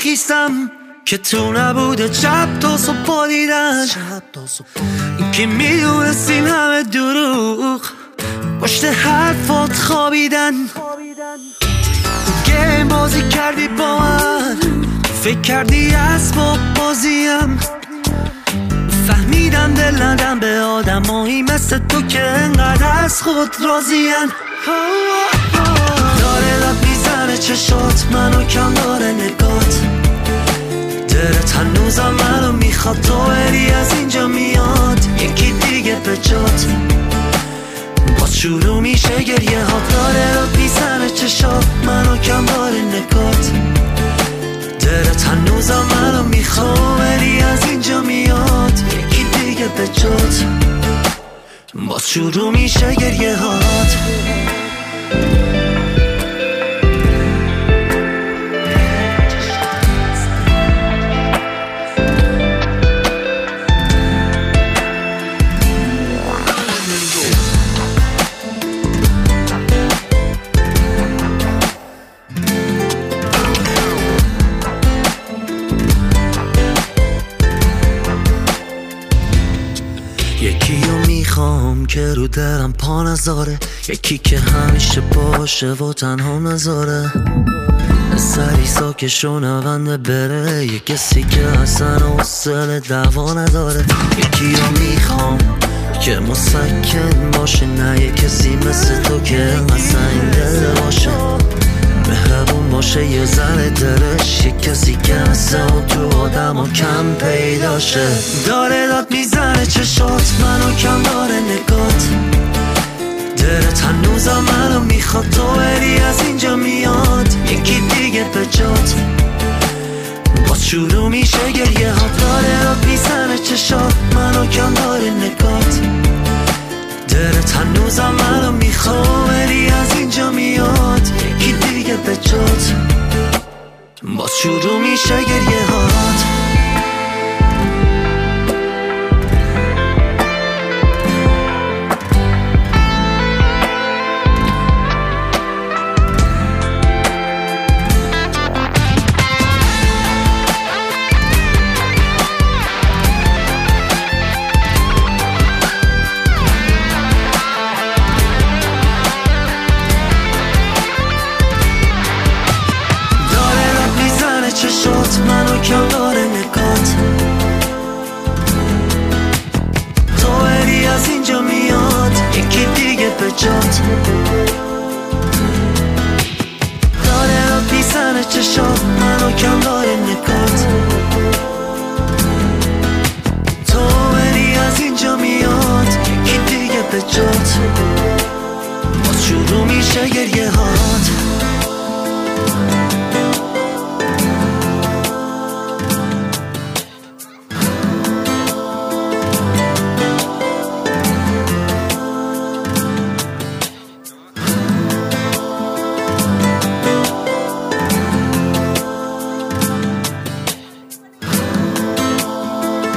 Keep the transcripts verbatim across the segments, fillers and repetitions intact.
خیستم که تو نبوده چپ تا صبح پا دیدن، این که میدونستین همه دروغ پشت حرفات خوابیدن. گیم بازی کردی با من، فکر کردی اسباب بازیم، فهمیدم دل ندم به آدمایی مثل تو که انقدر از خود راضین. داره لب میزنه چشات منو کم داره نگات، دلت هنوزم منو میخواد، تو بری از اینجا میاد یکی دیگه به جات، باز شروع میشه گریه ها. داره لب میزنه چشات منو کم داره نگات، دلت هنوزم منو میخواد، بری از اینجا میاد یکی دیگه به جات، باز شروع میشه گریه هات. یکی رو میخوام که رو درم پا نذاره، یکی که همیشه باشه و تنها نذاره، سری ساکش و نونده بره، یه کسی که اصلا حوصله دعوا نداره. یکی رو میخوام که مسکن باشه، نه یه کسی مثل تو که اصلا این دل باشه، مهربون باشه یه ذره دلش، یه کسی که مثل تو آدم ها کم پیداشه. داره داد میزنه چشات منو کم داره نگات، دلت هنوزم منو میخواد، تو بری از اینجا میاد یکی دیگه به جات، باز شروع میشه گریه ها. داره داد میزنه چشات منو کم داره نگات، دلت هنوزم منو میخواد، بری از اینجا میاد یکی دیگه به جات، باز شروع میشه گریه هات. منو کم داره نگات، تو بری از اینجا میاد یکی دیگه به جات، داره را بیزنه چشات منو کم داره نگات، تو بری از اینجا میاد یکی دیگه به جات، باز شروع میشه گریه هات.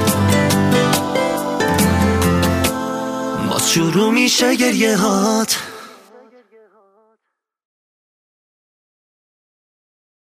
شروع میشه گریه هات.